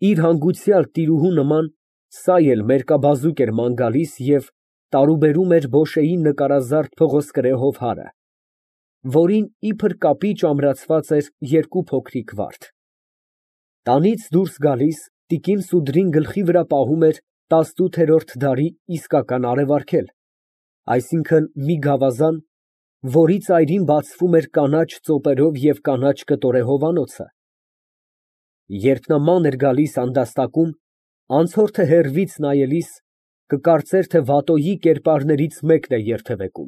իր հանգուցյալ տիրուհու նման, սա էլ մերկաբազուկ էր ման գալիս և տարուբերում էր բոշեի նկարազարդ փղոսկրեհով հարը, որին իբր կապիչ ամրացված էր երկու փոքրիկ վարդ։ Տանից դուրս գալիս, տիկին Սուդրին գլխի վրա պահում էր 18-րդ դարի իսկական արևարգել, այսինքն մի գավազան, որի ծայրին բացվում էր կանաչ ծոպերով և կանաչ կտորե հովանոցը։ Երբ նա ման էր գալիս անդաստակում, անցորդը հեռվից նայելիս, կկարծեր, թե Վատոյի կերպարներից մեկն է երթևեկում։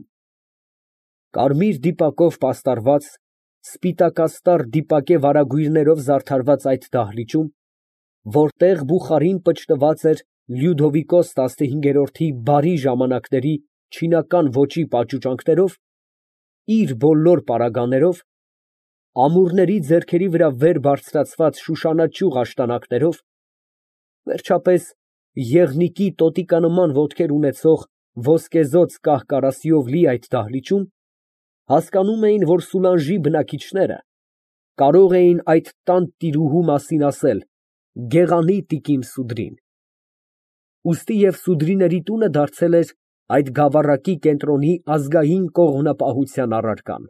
Կարմիր դիպակով պաստառված, սպիտակաստառ դիպակե վարագույրներով զարդարված այդ դահլիճում, որտեղ բուխարին պճտված էր Լյուդովիկոս 15-րդի բարի ժամանակների չինական ոճի պաճուճանքներով, իր բոլոր պարագաներով, ամուռների ձեռքերի վրա վեր բարձրացված շուշանաճյուղ աշտանակներով, վերջապես եղնիկի տոտիկանման ոտքեր ունեցող ոսկեզօծ կահ֊կարասիով լի այդ դահլիճում, հասկանում էին, որ Սուլանժի բնակիչները կարող էին այդ տան տիրուհու մասին ասել. «Գեղանի տիկին Սուդրին»։ Ուստի և Սուդրիների տունը դարձել էր այդ գավառակի կենտրոնի ազգային կողմնապահության առարկան։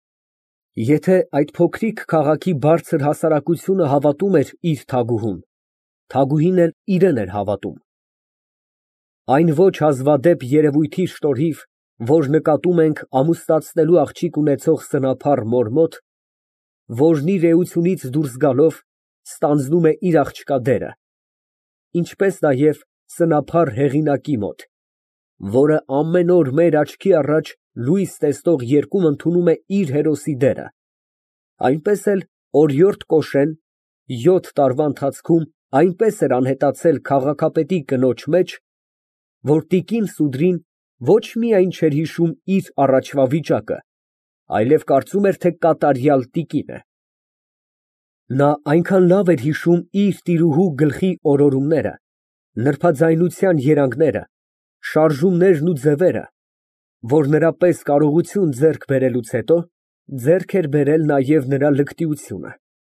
Եթե այդ փոքրիկ քաղաքի բարձր հասարակությունը հավատում էր իր թագուհուն, թագուհին էլ իրան էր հավատում։ Այն ոչ հազվադեպ երևույթի շնորհիվ, որ նկատում ենք ամուսնացնելու աղջիկ ունեցող սնափառ մոր մոտ, որն իր էությունից դուրս գալով ստանձնում է իր աղջկա դերը, ինչպես նաև սնափառ հեղինակի մոտ, որը ամեն օր մեր աչքի առաջ լույս տեսնող երկում ընդունում է իր հերոսի դերը, այնպես էլ օրիորդ Կոշեն 7 տարվա ընթացքում այնպես էր անհետացել քաղաքապետի կնոջ մեջ, որ տիկին Սուդրին ոչ միայն չէր հիշում իր առաջվա վիճակը, այլև կարծում էր, թե կատարյալ տիկին է։ Նա այնքան լավ էր հիշում իր տիրուհու գլխի օրորումները, նրբաձայնության երանգները, շարժումներն ու ձևերը, որ նրա պես կարողություն ձեռք բերելուց հետո ձեռք էր բերել նաև նրա լկտիությունը։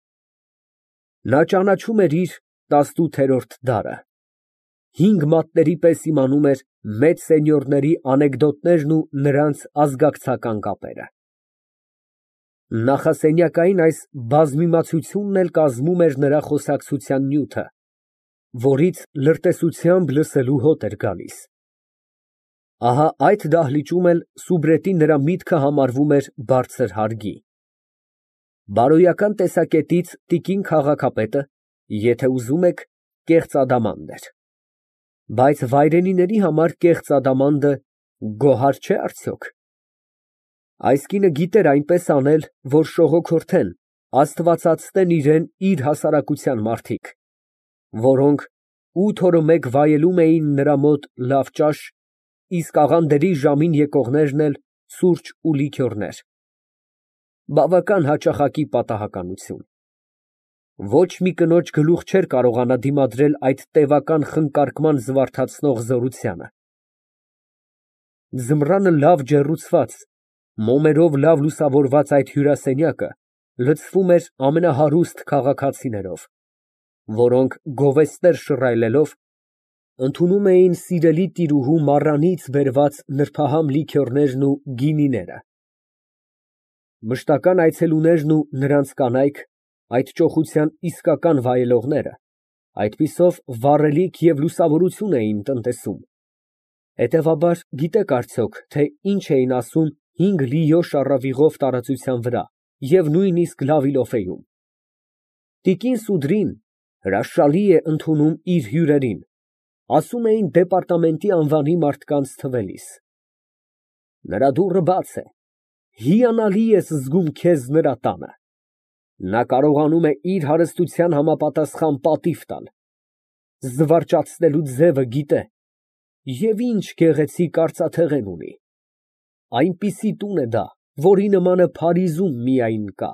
Նա ճանաչում էր իր 18-րդ դարը, 5 մատների պես իմանում էր մեծ սենյորների անեկդոտներն ու նրանց ազգակցական կապերը։ Նախասենյակային այս բազմիմացությունն էլ կազմում էր նրա խոսակցության նյութը, որից լրտեսությամբ լսելու հոտ էր գալիս։ Ահա այդ դահլիճում էլ սուբրետի նրա միտքը համարվում էր բարձր հարգի։ Բարոյական տեսակետից տիկին քաղաքապետը, եթե ուզում եք, կեղծ ադամանդ էր։ Բայց վայրենիների համար կեղծ ադամանդը գոհար չէ՞ արդյոք։ Այս կինը գիտեր այնպես անել, որ շողոքորթեն, աստվածացնեն իրան իր հասարակության մարդիկ, որոնք 8 օրը մեկ վայելում էին նրա մոտ լավ ճաշ, իսկ աղանդերի ժամին եկողներն էլ սուրճ ու լիքյորներ։ Բավական հաճախակի պատահականություն։ Ոչ մի կնոջ գլուխ չէր կարողանա դիմադրել այդ տևական խնկարկման զվարթացնող զորությանը։ Ձմռանը լավ ջեռուցված, մոմերով լավ լուսավորված այդ հյուրասենյակը լցվում էր ամենահարուստ քաղաքացիներով, որոնք գովեստներ շռայլելով ընդունում էին սիրելի տիրուհու մառանից բերված նրբահամ լիքյորներն ու գինիները։ Մշտական այցելուներն ու նրանց կանայք, այդ ճոխության իսկական վայելողները, այդպիսով վառելիք և լուսավորություն էին տնտեսում։ Հետևաբար, գիտեք արդյոք, թե ինչ էին ասում 5 լիո շառավիղով տարածության վրա և նույնիսկ Լավիլոֆեում։ Տիկին Սուդրին հրաշալի է ընդունում իր հյուրերին, ասում էին դեպարտամենտի անվանի մարդկանց թվելիս։ Նրա դուռը բաց է, հիանալի ես զգում քեզ նրա տանը։ Նա կարողանում է իր հարստության համապատասխան պատիվ տալ, զվարճացնելու ձևը գիտե և ինչ գեղեցիկ արծաթեղեն ունի։ Այնպիսի տուն է դա, որի նմանը Փարիզում միայն կա։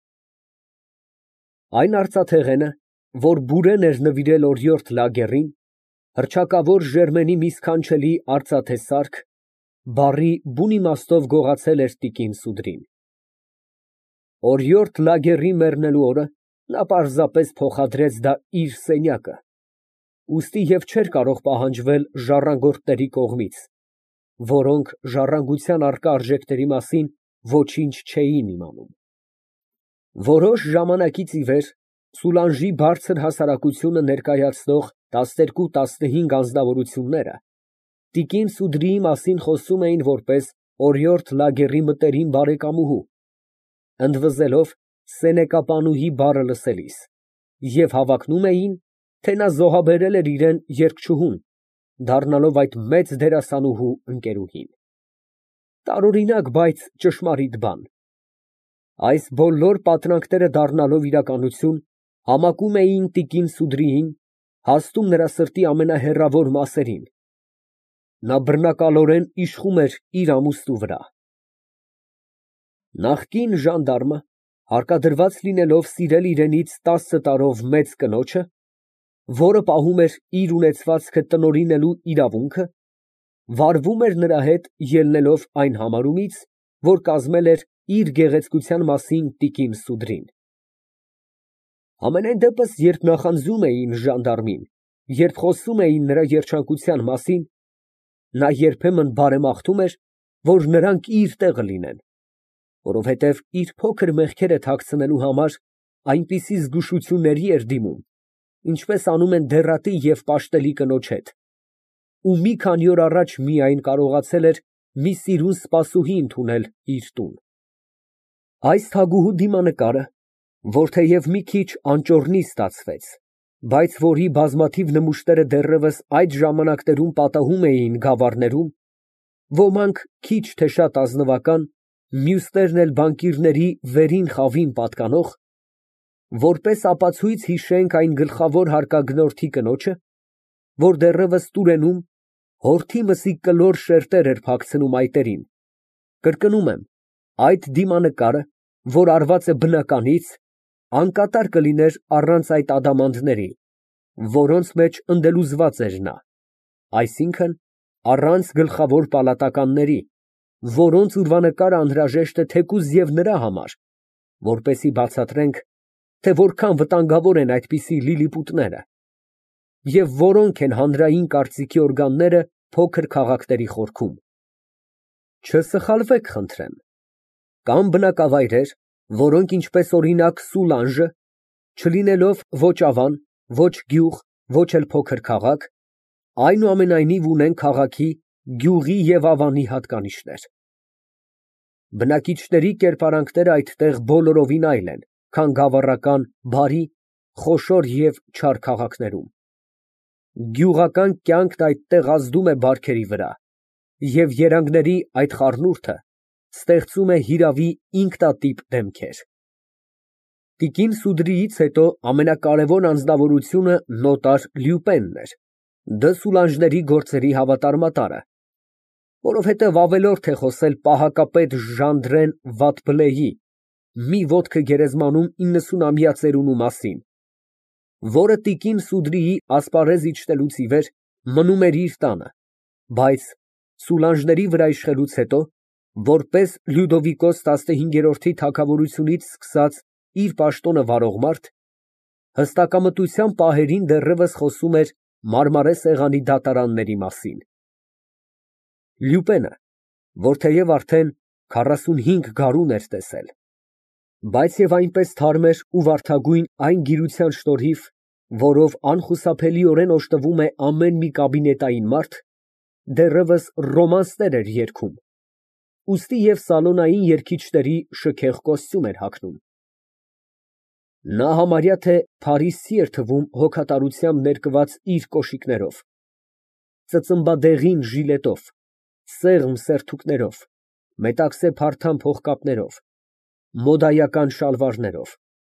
Այն արծաթեղենը, որ Բուրեն էր նվիրել օրիորդ Լագերին, հռչակավոր Ժերմենի մի սքանչելի արծաթե սարք, բառի բուն իմաստով գողացել էր տիկին Սուդրին։ Օրիորդ Լագերի մեռնելու օրը Նա պարզապես փոխադրեց դա իր սենյակը, ուստի և չէր կարող պահանջվել ժառանգորդների կողմից, որոնք ժառանգության առկա արժեքների մասին ոչինչ չէին իմանում։ Որոշ ժամանակից ի վեր Սուլանժի բարձր հասարակությունը ներկայացնող 12-15 անձնավորությունները տիկին Սուդրիի մասին խոսում էին որպես օրիորդ լագերի մտերիմ բարեկամուհու, ընդվզելով սենեկապանուհի բառը լսելիս, և հավակնում էին, թե նա զոհաբերել էր իրան երգչուհուն, դառնալով այդ մեծ դերասանուհու ընկերուհին։ Տարօրինակ, բայց ճշմարիտ բան։ Այս բոլոր պատրանքները դառնալով իրականություն, համակում էին տիկին Սուդրիին, հասնում նրա սրտի ամենահեռավոր մասերին։ Նա բռնակալորեն իշխում էր իր ամուսնու վրա։ Նախկին ժանդարմը, հարկադրված լինելով սիրել իրենից 10 տարով մեծ կնոջը, որը պահում էր իր ունեցվածքը տնօրինելու իրավունքը, վարվում էր նրա հետ, ելնելով այն համարումից, որ կազմել էր իր գեղեցկության մասին տիկին Սուդրին։ Համենայն դեպս, երբ նախանձում էին ժանդարմին, երբ խոսում էին նրա երջանկության մասին, նա երբեմն բարեմաղթում էր, որ նրանք իր տեղը լինեն, որովհետև իր փոքր մեղքերը թաքցնելու համար այնպիսի զգուշությունների էր դիմում, ինչպես անում են դեռատի և պաշտելի կնոջ հետ, ու մի քանի օր առաջ միայն կարողացել էր մի սիրուն սպասուհի ընդունել իր տուն։ Այս թագուհու դիմանկարը, որ թեև մի քիչ անճոռնի ստացվեց, բայց որի բազմաթիվ նմուշները դեռևս այդ ժամանակներում պատահում էին գավառներում, ոմանք քիչ թե շատ ազնվական, մյուսներն էլ բանկիրների վերին խավին պատկանող, որպես ապացույց հիշենք այն գլխավոր հարկագնորդի կնոջը, որ դեռևս Տուրենում հորթի մսի կլոր շերտեր էր փակցնում այտերին, կրկնում եմ, այդ դիմանկարը, որ արված է բնականից, անկատար կլիներ առանց այդ ադամանդների, որոնց մեջ ընդելուզված էր նա, այսինքն առանց գլխավոր պալատականների, որոնց ուրվանկարը անհրաժեշտ է թեկուզ և նրա համար, որպեսզի բացատրենք, թե որքան վտանգավոր են այդպիսի լիլիպուտները, և որոնք են հանրային կարծիքի օրգանները փոքր քաղաքների խորքում։ Չսխալվեք, խնդրեմ, կան բնակավայրեր, որոնք ինչպես օրինակ Սուլանժը, չլինելով ոչ ավան, ոչ գյուղ, ոչ էլ փոքր քաղաք, այնուամենայնիվ ունեն քաղաքի, գյուղի և ավանի հատկանիշներ։ Բնակիչների կերպարանքները այդտեղ բոլորովին այլ են, քան գավառական բարի, խոշոր և չար քաղաքներում։ Գյուղական կյանքն այդտեղ ազդում է բարքերի վրա, և երանգների այդ խառնուրդը ստեղծում է հիրավի ինքնատիպ դեմքեր։ Տիկին Սուդրիից հետո ամենակարևոր անձնավորությունը նոտար Լյուպենն էր, դե գործերի հավատարմատարը, որովհետև ավելորդ է խոսել պահակապետ Ժանդրեն Վատբլեի մի ոտքը գերեզմանում 90-ամյա ծերունու մասին, որը տիկին Սուդրիի ասպարեզ իջնելուց ի վեր մնում էր իր տանը, բայց Սուլանժների վրա իշխելուց հետո, որպես Լյուդովիկոս 15-րդի թագավորությունից սկսած իր պաշտոնը վարող մարդ, հստակամտության պահերին դեռևս խոսում էր մարմարե սեղանի դատարանների մասին։ Լյուպենը, որ թեև արդեն 45 գարուն էր տեսել, բայց և այնպես թարմ էր ու վարդագույն այն գիրության շնորհիվ, որով անխուսափելիորեն օժտվում է ամեն մի կաբինետային մարդ, դեռևս ռոմանսներ էր երգում, ուստի և սալոնային երգիչների շքեղ կոստյում էր հագնում։ Նա համարյա թե Փարիզցի էր թվում հոգատարությամբ ներկված իր կոշիկներով, ծծմբադեղին ժիլետով, սեղմ սերթուկներով, մետաքսե փարթամ փողկապներով, մոդայական շալվարներով։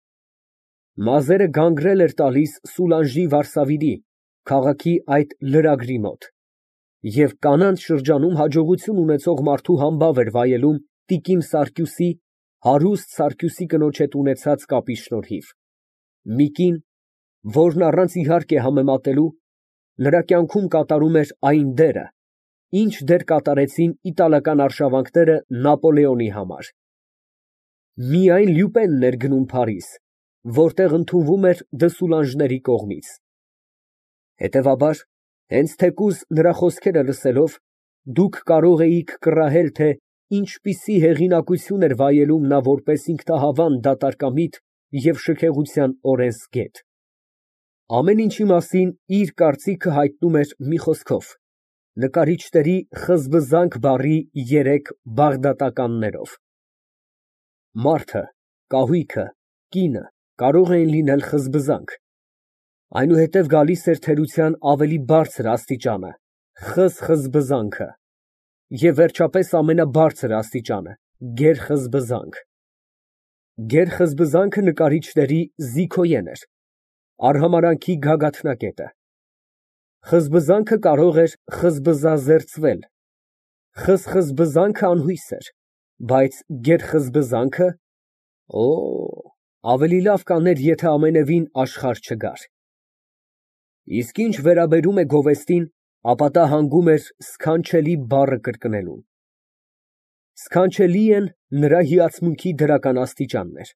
Մազերը գանգրել էր տալիս Սուլանժի Վարսավիդի, քաղաքի այդ լրագրի մոտ, և կանանց շրջանում հաջողություն ունեցող մարդու համբավ էր վայելում տիկին Սարգյուսի, հարուստ Սարգյուսի կնոջ հետ ունեցած կապի շնորհիվ, մի կին, որն առանց իհարկե համեմատելու, նրա կյանքում կատարում էր այն դերը, ինչ դեր կատարեցին իտալական արշավանքները Նապոլեոնի համար։ Միայն Լյուպենն էր գնում Փարիզ, որտեղ ընդունվում էր դսուլանջների կողմից։ Հետևաբար, հենց թեկուզ նրա խոսքերը լսելով, դուք կարող էիք կռահել, թե ինչպիսի հեղինակություն էր վայելում նա որպես ինքնահավան դատարկամիտ և շքեղության օրենսգետ։ Ամեն ինչի մասին իր կարծիքը հայտնում էր մի խոսքով, նկարիչների խզբզանք բառի 3 բաղդատականներով։ Մարդը, կահույքը, կինը կարող էին լինել խզբզանք, այնուհետև գալիս էր թերության ավելի բարձր աստիճանը՝ խզխզբզանքը, և վերջապես ամենաբարձր աստիճանը՝ գերխզբզանք։ Գերխզբզանքը նկարիչների զիքոյեն էր, արհամարհանքի գագաթնակետը։ Խզբզանքը կարող էր խզբզազերծվել, խզխզբզանքը անհույս էր, բայց գերխզբզանքը… Օ, ավելի լավ կաներ, եթե ամենևին աշխարհ չգար։ Իսկ ինչ վերաբերում է գովեստին, ապա դա հանգում էր սքանչելի բառը կրկնելուն։ Սքանչելին նրա հիացմունքի դրական աստիճանն էր։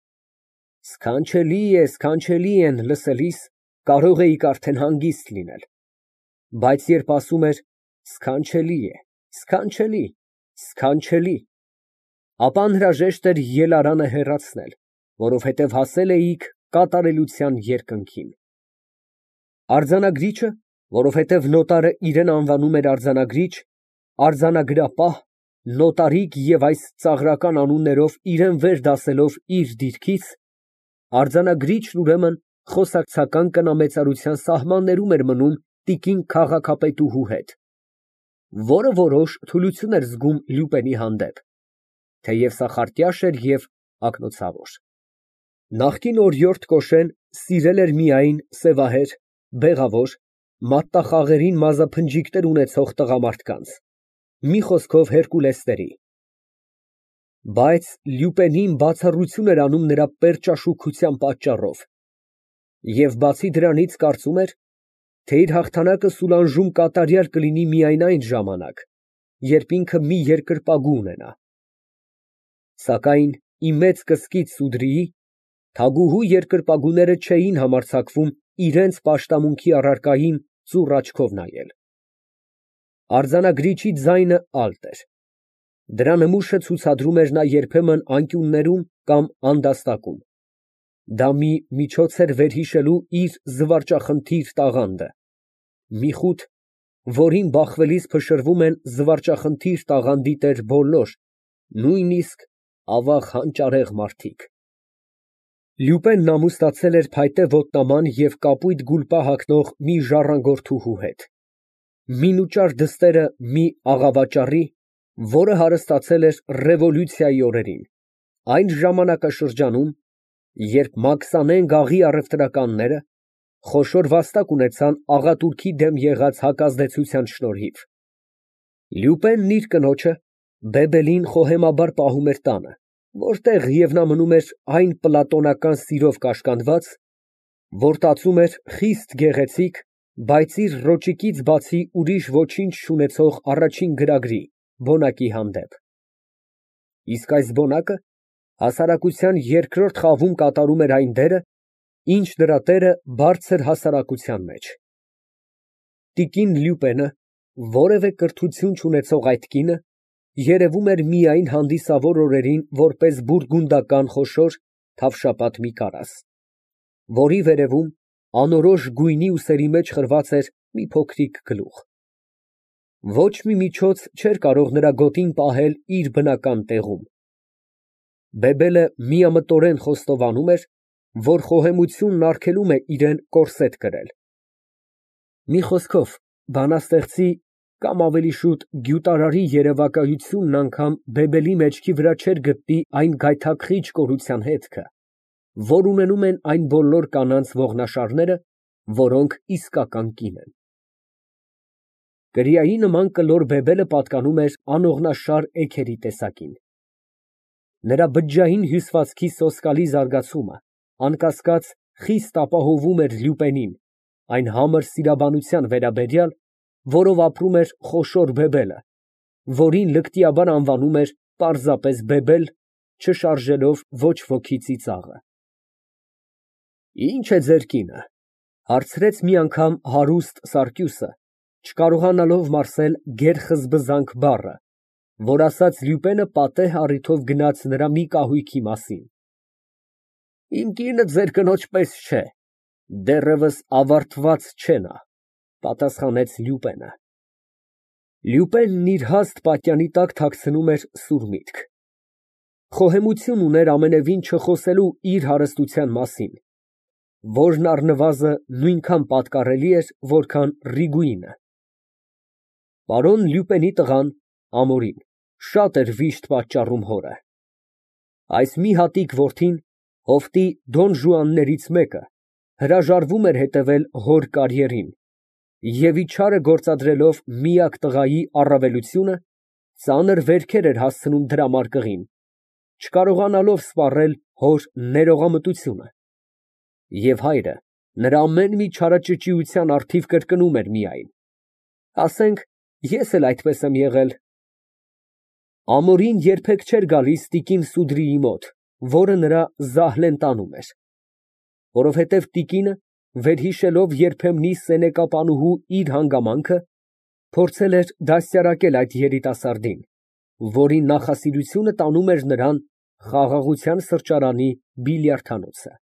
Սքանչելի են լսելիս կարող էիք արդեն հանգիստ լինել, բայց երբ ասում էր սքանչելի է, սքանչելի, սքանչելի, ապա անհրաժեշտ էր ելարանը հեռացնել, որովհետև հասել էիք կատարելության երկնքին։ Արձանագրիչը, որովհետև նոտարը իրեն անվանում էր արձանագրիչ, արձանագրապահ, նոտարիկ և այս ծաղրական անուններով իրեն վեր դասելով իր դիրքից, արձանագրիչն ուրեմն խոսակցական կնամեծարության սահմաններում էր մնում տիկին քաղաքապետուհու հետ, որը որոշ թուլություն էր զգում Լյուպենի հանդեպ, թեև սա խարտյաշ էր և ակնոցավոր։ Նախկին օրիորդ Կոշեն սիրել էր միայն սևահեր, բեղավոր, մատտախաղերին մազափնջիկներ ունեցող տղամարդկանց, մի խոսքով հերկուլեսների։ Բայց Լյուպենին բացառություն էր անում նրա պերճաշուքության պատճառով և բացի դրանից կարծում էր, թե իր հաղթանակը Սուլանժում կատարյալ կլինի միայն այն ժամանակ, երբ ինքը մի երկրպագու ունենա։ Սակայն ի մեծ կսկիծ Սուդրիի, թագուհու երկրպագուները չէին համարձակվում իրենց պաշտամունքի առարկային ծուռ աչքով նայել։ Արձանագրիչի ձայնը ալտ էր։ Դրա նմուշը ցուցադրում էր նա երբեմն անկյուններում կամ անդաստակում։ Դա մի միջոց էր վերհիշելու իր զվարճախնդիր տաղանդը, մի խուտ, որին բախվելիս փշրվում են զվարճախնդիր տաղանդի տեր բոլոր, նույնիսկ ավաղ հանճարեղ մարդիկ։ Լյուպենն ամուսնացել էր փայտե ոտնաման և կապույտ գուլպա հագնող մի ժառանգորդուհու հետ։ Մինուճար դստերը մի աղավաճառի, որը հարստացել էր ռևոլյուցիայի օրերին, այն ժամանակաշրջանում, երբ Մաքսանեն գաղի առևտրականները խոշոր վաստակ ունեցան աղատուրքի դեմ եղած հակազդեցության շնորհիվ։ Լյուպենն իր կնոջը՝ Բեբելին խոհեմաբար պահում էր տանը, որտեղ և նա մնում էր այն պլատոնական սիրով կաշկանդված, որ տածում էր խիստ գեղեցիկ, բայց իր ռոճիկից բացի ուրիշ ոչինչ չունեցող առաջին գրագրի՝ բոնակի հանդեպ։ Իսկ այս բոնակը հասարակության երկրորդ խավում կատարում էր այն դերը, ինչ նրա տերը բարձր հասարակության մեջ։ Տիկին Լյուպենը, որևէ կրթություն չունեցող այդ կինը, երևում էր միայն հանդիսավոր օրերին որպես բուրգունդական խոշոր, թավշապատ մի կարաս, որի վերևում անորոշ գույնի ուսերի մեջ խրված էր մի փոքրիկ գլուխ։ Ոչ մի միջոց չէր կարող նրա գոտին պահել իր բնական տեղում։ Բեբելը միամտորեն խոստովանում էր, որ խոհեմությունն արգելում է իրան կորսետ կրել։ Մի խոսքով, բանաստեղծի կամ ավելի շուտ գյուտարարի երևակայությունն անգամ Բեբելի մեջքի վրա չէր գտնի այն գայթակղիչ կորության հետքը, որ ունենում են այն բոլոր կանանց ողնաշարները, որոնք իսկական կին են։ Կրիայի նման կլոր Բեբելը պատկանում էր անողնաշար էգերի տեսակին։ Նրա բջջային հյուսվածքի սոսկալի զարգացումը, անկասկած, խիստ ապահովում էր Լյուպենին այն համր սիրաբանության վերաբերյալ, որով ապրում էր խոշոր Բեբելը, որին լկտիաբար անվանում էր պարզապես Բեբել, չշարժելով ոչ ոքի ծիծաղը։ Ինչ է ձեր կինը, հարցրեց մի անգամ հարուստ Սարգյուսը, չկարողանալով մարսել գերխզբզանք բառը, որ ասաց Լյուպենը պատեհ առիթով գնաց նրա մի կահույքի մասին։ Իմ կինը ձեր կնոջ պես չէ, դեռևս ավարտված չէ նա, պատասխանեց Լյուպենը։ Լյուպենն իր հաստ պատյանի տակ թաքցնում էր սուր միտք։ Խոհեմություն ուներ ամենևին չխոսելու իր հարստության մասին, որն առնվազն նույնքան պատկառելի էր, որքան Ռիգուինը։ Պարոն Լյուպենի տղան, Ամորին, շատ էր վիշտ պատճառում հորը։ Այս մի հատիկ որդին, հովտի Դոն Ժուաններից մեկը, հրաժարվում էր հետևել հոր կարիերին և իչարը գործադրելով միակ տղայի առավելությունը, ծանր վերքեր էր հասցնում դրամարկղին, չկարողանալով սպառել հոր ներողամտությունը։ Եվ հայրը նրա ամեն մի չարաճճիության առթիվ կրկնում էր միայն. ասենք, ես էլ այդպես եմ եղել։ Ամորին երբեք չէր գալիս տիկին Սուդրիի մոտ, որը նրա զահլեն տանում էր, որովհետև տիկինը, վերհիշելով երբեմնի սենեկապանուհու իր հանգամանքը, փորձել էր դաստիարակել այդ երիտասարդին, որի նախասիրությունը տանում էր նրան խաղաղության սրճարանի բիլիարդանոցը։